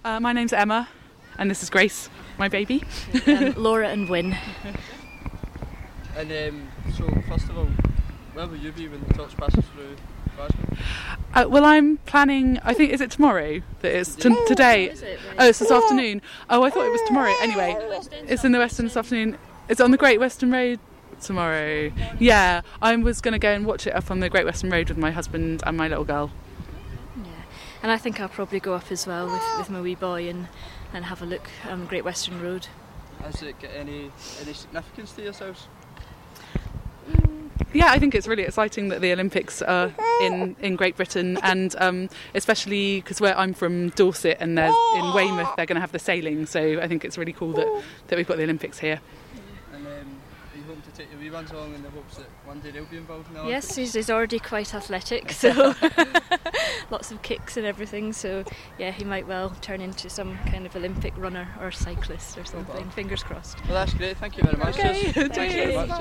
My name's Emma, and this is Grace, my baby. Laura and Wynne. And so, first of all, where will you be when the torch passes through Glasgow? Well, I'm planning, I think, is it tomorrow? That it's today? Is it? Right. Oh, it's this afternoon. Oh, I thought it was tomorrow. Anyway, it's in the Western this afternoon. It's on the Great Western Road tomorrow. Yeah, I was going to go and watch it up on the Great Western Road with my husband and my little girl. Yeah, and I think I'll probably go up as well with my wee boy and have a look on Great Western Road. Has it got any significance to yourselves? Yeah, I think it's really exciting that the Olympics are in Great Britain, and especially because where I'm from, Dorset, and there's in Weymouth they're going to have the sailing, so I think it's really cool that we've got the Olympics here. And are you hoping to take your wee ones along in the hopes that one day they'll be involved in the Yes, Olympics? he's already quite athletic, so lots of kicks and everything, so yeah, he might well turn into some kind of Olympic runner or cyclist or something, fingers crossed. Well, that's great, thank you very much. Okay, Thanks very much.